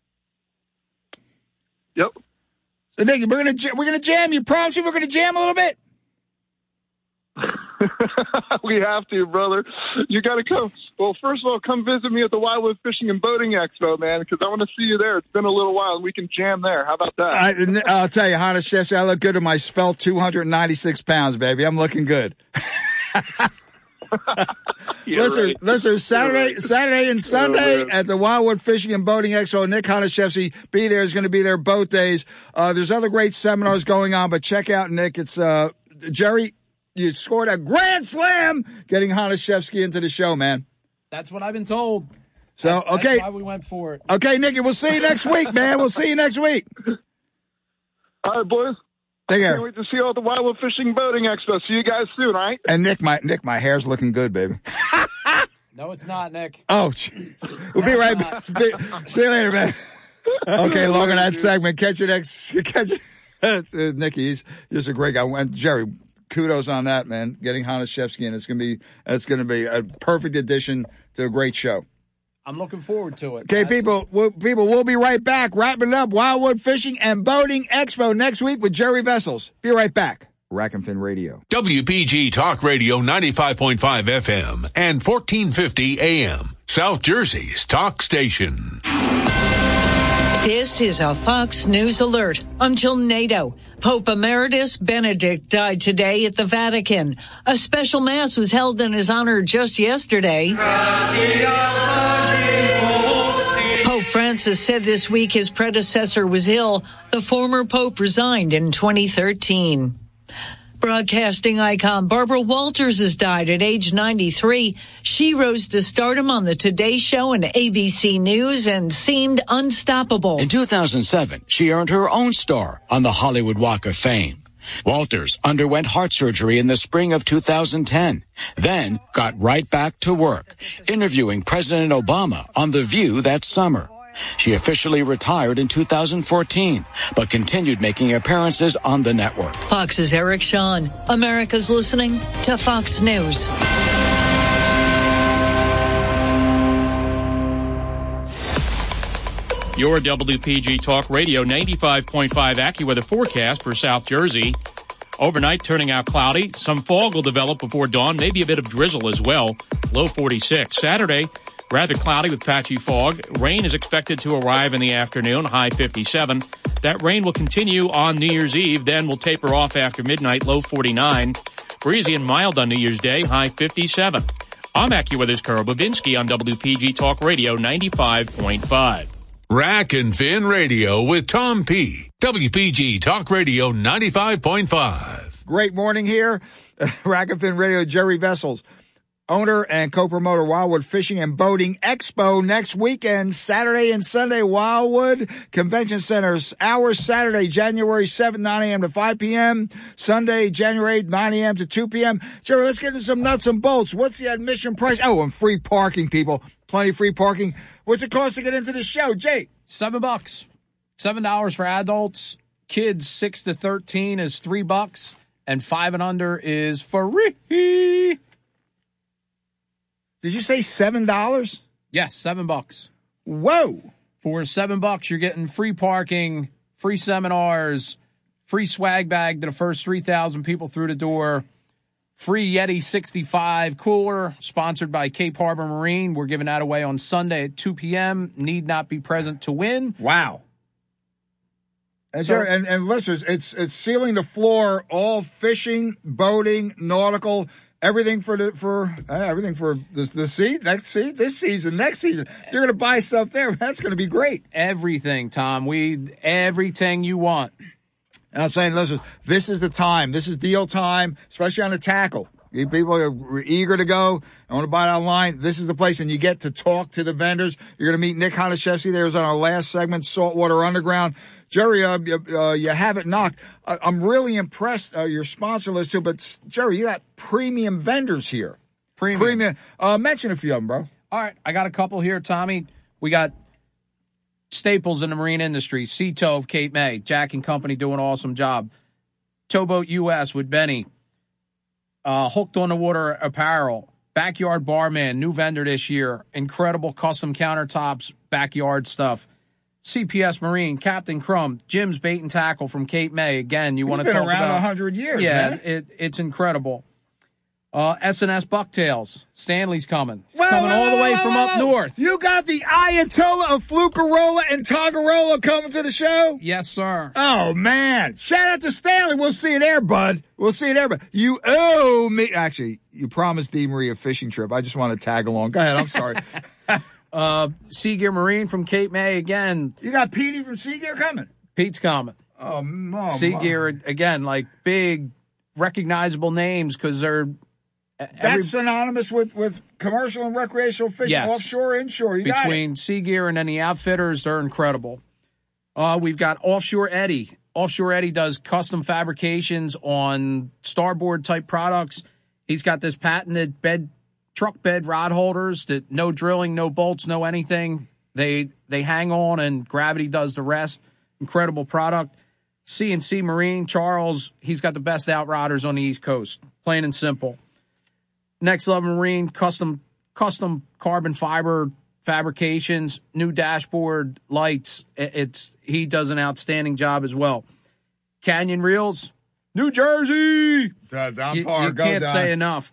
Yep. So Nick, we're gonna jam. You promise me we're gonna jam a little bit? We have to, brother. You got to come. Well, first of all, come visit me at the Wildwood Fishing and Boating Expo, man, because I want to see you there. It's been a little while, and we can jam there. How about that? I'll tell you, Honachefsky, I look good in my svelte 296 pounds, baby. I'm looking good. Listen, Saturday and Sunday at the Wildwood Fishing and Boating Expo. Nick Honachefsky be there. Is going to be there both days. There's other great seminars going on, but check out Nick. It's Jerry. You scored a grand slam getting Honachefsky into the show, man. That's what I've been told. So okay, that's why we went for it. Okay, Nick, we'll see you next week, man. We'll see you next week. All right, boys. Take care. Can't wait to see you all at the Wildwood Fishing and Boating Expo. See you guys soon, all right? And Nick, my hair's looking good, baby. No, it's not, Nick. Oh, jeez. We'll be right back. See you later, man. Okay, long on that segment. Catch you next. Nick, he's just a great guy. And Jerry, kudos on that, man. Getting Honachefsky in, it's gonna be a perfect addition to a great show. I'm looking forward to it. Okay, people, we'll be right back. Wrapping it up. Wildwood Fishing and Boating Expo next week with Jerry Vessels. Be right back. Rack and Fin Radio. WPG Talk Radio 95.5 FM and 1450 AM. South Jersey's talk station. This is a Fox News alert. Until NATO, Pope Emeritus Benedict died today at the Vatican. A special mass was held in his honor just yesterday. Pope Francis said this week his predecessor was ill. The former pope resigned in 2013. Broadcasting icon Barbara Walters has died at age 93. She rose to stardom on the Today Show and ABC News and seemed unstoppable. In 2007, she earned her own star on the Hollywood Walk of Fame. Walters underwent heart surgery in the spring of 2010, then got right back to work, interviewing President Obama on The View that summer. She officially retired in 2014, but continued making appearances on the network. Fox's Eric Shawn. America's listening to Fox News. Your WPG Talk Radio 95.5 AccuWeather forecast for South Jersey. Overnight turning out cloudy. Some fog will develop before dawn, maybe a bit of drizzle as well. Low 46. Saturday, rather cloudy with patchy fog. Rain is expected to arrive in the afternoon, high 57. That rain will continue on New Year's Eve, then will taper off after midnight, low 49. Breezy and mild on New Year's Day, high 57. I'm AccuWeather's Carl Babinski on WPG Talk Radio 95.5. Rack and Fin Radio with Tom P. WPG Talk Radio 95.5. Great morning here. Rack and Fin Radio, Jerry Vessels, owner and co-promoter Wildwood Fishing and Boating Expo next weekend, Saturday and Sunday, Wildwood Convention Centers. Hours Saturday, January 7th, 9 a.m. to 5 p.m. Sunday, January 8th, 9 a.m. to 2 p.m. Jerry, let's get into some nuts and bolts. What's the admission price? Oh, and free parking, people. Plenty of free parking. What's it cost to get into the show, Jake? $7. $7 for adults. Kids 6 to 13 is $3, and 5 and under is free. Did you say $7? Yes, $7. Whoa! For $7, you're getting free parking, free seminars, free swag bag to the first 3,000 people through the door, free Yeti 65 cooler, sponsored by Cape Harbor Marine. We're giving that away on Sunday at 2 p.m. Need not be present to win. Wow. And, so, and listeners, it's sealing the floor, all fishing, boating, nautical, everything for the this season, next season. You're going to buy stuff there. That's going to be great. Everything, Tom. Everything you want. And I'm saying, listen, this is the time. This is deal time, especially on the tackle. People are eager to go. I want to buy it online. This is the place, and you get to talk to the vendors. You're going to meet Nick Honashevsky. There was on our last segment, Saltwater Underground. Jerry, you have it knocked. I'm really impressed. Your sponsor list too, but Jerry, you got premium vendors here. Premium. Mention a few of them, bro. All right, I got a couple here, Tommy. We got staples in the marine industry. Sea Tow of Cape May, Jack and Company doing an awesome job. Towboat US with Benny. Hooked on the Water Apparel, Backyard Barman, new vendor this year. Incredible custom countertops, backyard stuff. CPS Marine, Captain Crumb, Jim's Bait and Tackle from Cape May. Again, you want to talk about... He's been around 100 years, man. Yeah, it's incredible. S&S Bucktails, Stanley's coming. Coming all the way from up north. You got the Ayatollah of Flucarola and Tagarola coming to the show? Yes, sir. Oh, man. Shout out to Stanley. We'll see you there, bud. You owe me. Actually, you promised Dee Marie a fishing trip. I just want to tag along. Go ahead. I'm sorry. Seagear Marine from Cape May again. You got Petey from Seagear coming? Pete's coming. Oh, Seagear, again, like big, recognizable names because they're... That's synonymous with commercial and recreational fishing, yes. Offshore, inshore. You Between Seagear and then the outfitters, they're incredible. We've got Offshore Eddie. Offshore Eddie does custom fabrications on starboard type products. He's got this patented truck bed rod holders that no drilling, no bolts, no anything. They hang on and gravity does the rest. Incredible product. C&C Marine, Charles, he's got the best outrodders on the East Coast. Plain and simple. Next Level Marine, custom carbon fiber fabrications, new dashboard lights. He does an outstanding job as well. Canyon Reels, New Jersey. Don You Parr, go can't Don. say enough.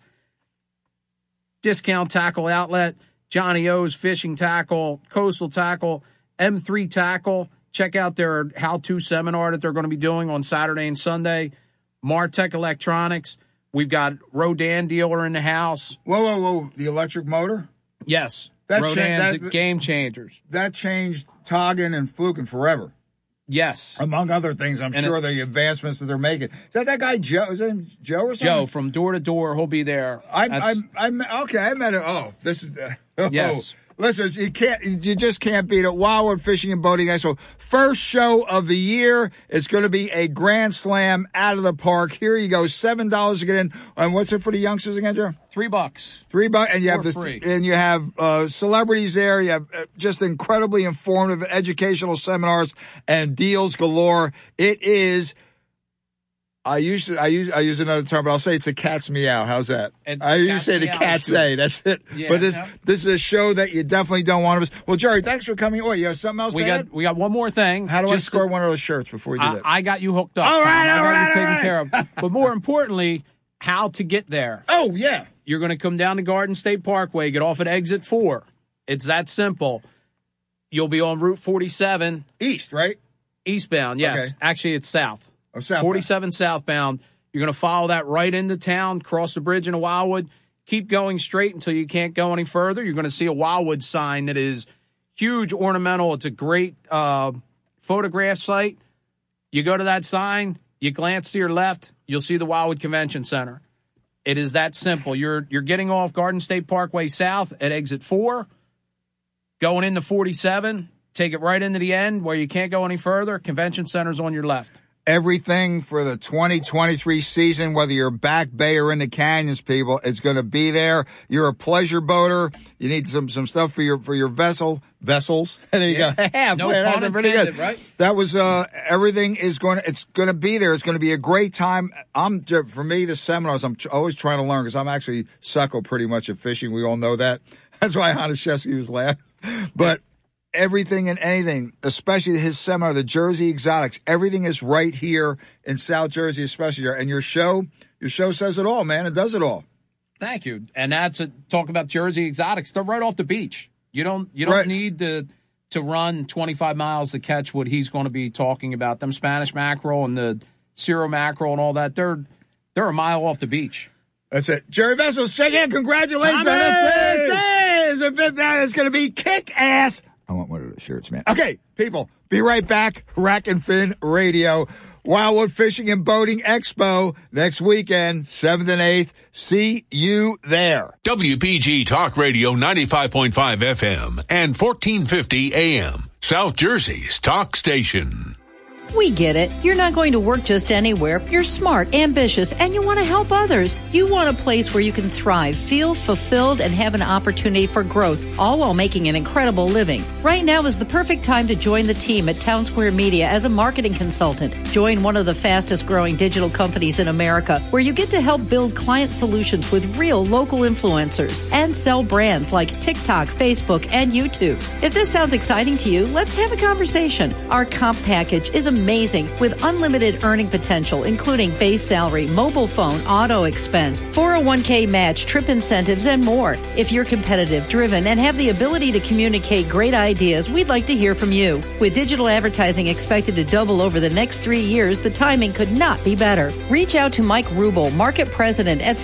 Discount Tackle Outlet, Johnny O's Fishing Tackle, Coastal Tackle, M3 Tackle. Check out their how-to seminar that they're going to be doing on Saturday and Sunday. Martech Electronics. We've got Rodan dealer in the house. Whoa. The electric motor? Yes. That Rodan's game changers. That changed Toggin and Fluken forever. Yes. Among other things, I'm sure the advancements that they're making. Is that guy Joe? Is that Joe or something? Joe from Door to Door. He'll be there. I met him. Oh, this is yes. Listen, you just can't beat it. Wildwood Fishing and Boating Expo. First show of the year. It's going to be a grand slam out of the park. Here you go. $7 to get in. And what's it for the youngsters again, Joe? $3. $3, and you have this, free. and you have celebrities there. You have just incredibly informative educational seminars and deals galore. It is. I use another term, but I'll say it's a cat's meow. How's that? I usually say the cat's a. That's it. Yeah, but this is a show that you definitely don't want to miss. Well, Jerry, thanks for coming. Oh, you have something else to add? We got one more thing. How do I score one of those shirts before you do that? I got you hooked up. All right. Taken care of. But more importantly, how to get there. Oh, yeah. You're going to come down to Garden State Parkway, get off at exit 4. It's that simple. You'll be on Route 47. East, right? Eastbound, yes. Okay. Actually, it's south. Oh, southbound. 47 southbound. You're going to follow that right into town, cross the bridge into Wildwood, keep going straight until you can't go any further. You're going to see a Wildwood sign that is huge, ornamental. It's a great photograph site. You go to that sign, you glance to your left, you'll see the Wildwood Convention Center. It is that simple. You're getting off Garden State Parkway South at exit 4, going into 47, take it right into the end where you can't go any further. Convention Center's on your left. Everything for the 2023 season, whether you're back bay or in the canyons, people, it's going to be there. You're a pleasure boater. You need some stuff for your vessels. There you go. No pun intended, right? That was everything is it's going to be there. It's going to be a great time. For me, the seminars, I'm always trying to learn because I'm actually suckle pretty much at fishing. We all know that. That's why Honishevsky was laughing. But everything and anything, especially his seminar, the Jersey Exotics, everything is right here in South Jersey, especially here. And your show says it all, man. It does it all. Thank you. And that's talk about Jersey Exotics. They're right off the beach. You don't need to run 25 miles to catch what he's going to be talking about. Them Spanish mackerel and the Cirro mackerel and all that. They're a mile off the beach. That's it. Jerry Vessels, shake hand. Congratulations. This is going to be kick-ass. I want one of those shirts, man. Okay, people, be right back. Rack and Fin Radio. Wildwood Fishing and Boating Expo next weekend, 7th and 8th. See you there. WPG Talk Radio 95.5 FM and 1450 AM. South Jersey's talk station. We get it. You're not going to work just anywhere. You're smart, ambitious, and you want to help others. You want a place where you can thrive, feel fulfilled, and have an opportunity for growth, all while making an incredible living. Right now is the perfect time to join the team at Town Square Media as a marketing consultant. Join one of the fastest growing digital companies in America, where you get to help build client solutions with real local influencers and sell brands like TikTok, Facebook, and YouTube. If this sounds exciting to you, let's have a conversation. Our comp package is amazing with unlimited earning potential, including base salary, mobile phone, auto expense, 401k match, trip incentives, and more. If you're competitive, driven, and have the ability to communicate great ideas, we'd like to hear from you. With digital advertising expected to double over the next 3 years, the timing could not be better. Reach out to Mike Rubel, Market President, at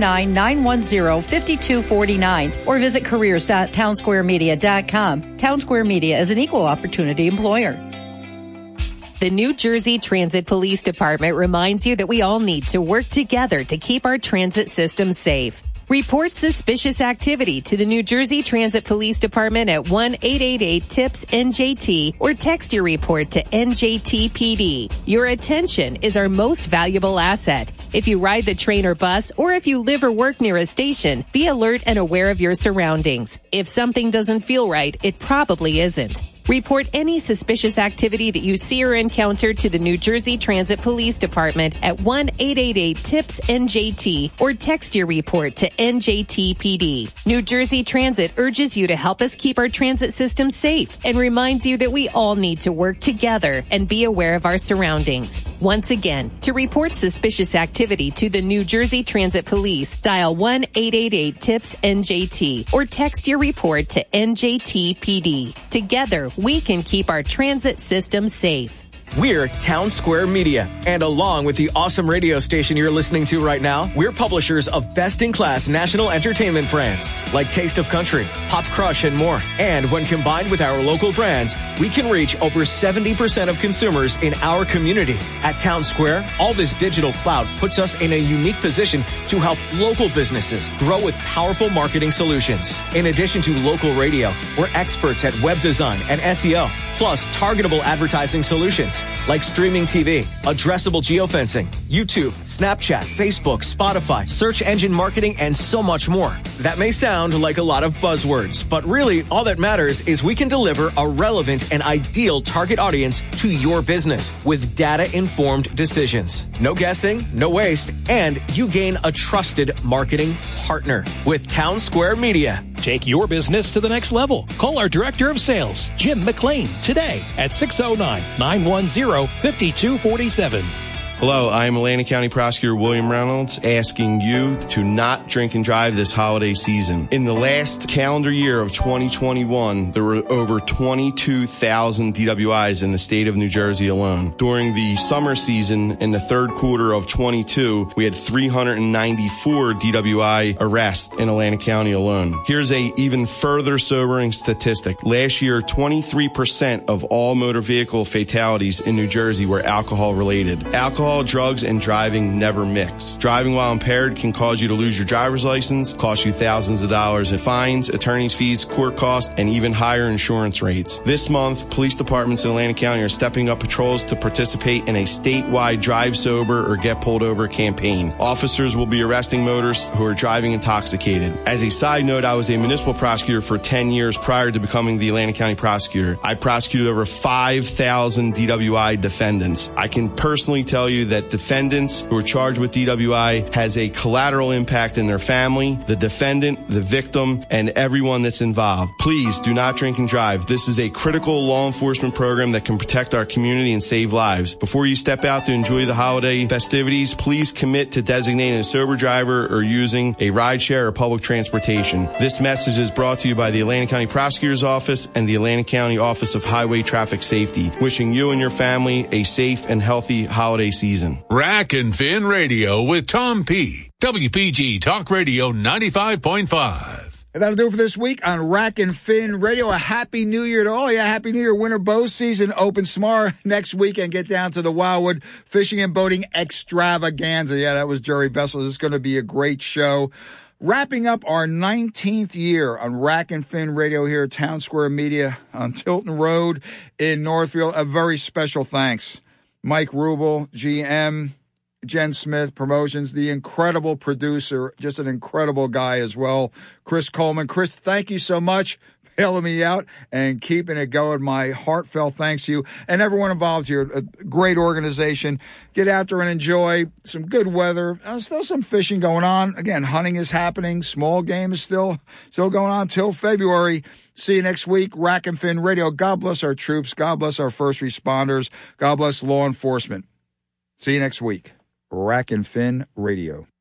609-910-5249 or visit careers.townsquaremedia.com. Town Square Media is an equal opportunity employer. The New Jersey Transit Police Department reminds you that we all need to work together to keep our transit system safe. Report suspicious activity to the New Jersey Transit Police Department at 1-888-TIPS-NJT or text your report to NJTPD. Your attention is our most valuable asset. If you ride the train or bus, or if you live or work near a station, be alert and aware of your surroundings. If something doesn't feel right, it probably isn't. Report any suspicious activity that you see or encounter to the New Jersey Transit Police Department at 1-888-TIPS-NJT or text your report to NJTPD. New Jersey Transit urges you to help us keep our transit system safe and reminds you that we all need to work together and be aware of our surroundings. Once again, to report suspicious activity to the New Jersey Transit Police, dial 1-888-TIPS-NJT or text your report to NJTPD. Together, we can keep our transit system safe. We're Town Square Media, and along with the awesome radio station you're listening to right now, we're publishers of best-in-class national entertainment brands like Taste of Country, Pop Crush, and more. And when combined with our local brands, we can reach over 70% of consumers in our community. At Town Square, all this digital clout puts us in a unique position to help local businesses grow with powerful marketing solutions. In addition to local radio, we're experts at web design and SEO, plus targetable advertising solutions like streaming TV, addressable geofencing, YouTube, Snapchat, Facebook, Spotify, search engine marketing, and so much more. That may sound like a lot of buzzwords, but really all that matters is we can deliver a relevant and ideal target audience to your business with data-informed decisions. No guessing, no waste, and you gain a trusted marketing partner with Town Square Media. Take your business to the next level. Call our Director of Sales, Jim McLean, today at 609-910-5247. Hello, I am Atlantic County Prosecutor William Reynolds asking you to not drink and drive this holiday season. In the last calendar year of 2021, there were over 22,000 DWIs in the state of New Jersey alone. During the summer season in the third quarter of 22, we had 394 DWI arrests in Atlantic County alone. Here's a even further sobering statistic. Last year, 23% of all motor vehicle fatalities in New Jersey were alcohol related. Alcohol, drugs, and driving never mix. Driving while impaired can cause you to lose your driver's license, cost you thousands of dollars in fines, attorney's fees, court costs, and even higher insurance rates. This month, police departments in Atlantic County are stepping up patrols to participate in a statewide drive sober or get pulled over campaign. Officers will be arresting motorists who are driving intoxicated. As a side note, I was a municipal prosecutor for 10 years prior to becoming the Atlantic County prosecutor. I prosecuted over 5,000 DWI defendants. I can personally tell you that defendants who are charged with DWI has a collateral impact in their family, the defendant, the victim, and everyone that's involved. Please do not drink and drive. This is a critical law enforcement program that can protect our community and save lives. Before you step out to enjoy the holiday festivities, please commit to designating a sober driver or using a rideshare or public transportation. This message is brought to you by the Atlantic County Prosecutor's Office and the Atlantic County Office of Highway Traffic Safety, wishing you and your family a safe and healthy holiday season. Rack and Fin Radio with Tom P. WPG Talk Radio 95.5. And that'll do it for this week on Rack and Fin Radio. A happy new year to all. Yeah, happy new year. Winter bow season opens tomorrow. Next week and get down to the Wildwood Fishing and Boating Extravaganza. Yeah, that was Jerry Vessels. It's going to be a great show. Wrapping up our 19th year on Rack and Fin Radio here at Town Square Media on Tilton Road in Northfield. A very special thanks. Mike Rubel, GM, Jen Smith, Promotions, the incredible producer, just an incredible guy as well. Chris Coleman. Chris, thank you so much for bailing me out and keeping it going. My heartfelt thanks to you and everyone involved here. A great organization. Get out there and enjoy some good weather. Still some fishing going on. Again, hunting is happening. Small game is still going on till February. See you next week. Rack and Fin Radio. God bless our troops. God bless our first responders. God bless law enforcement. See you next week. Rack and Fin Radio.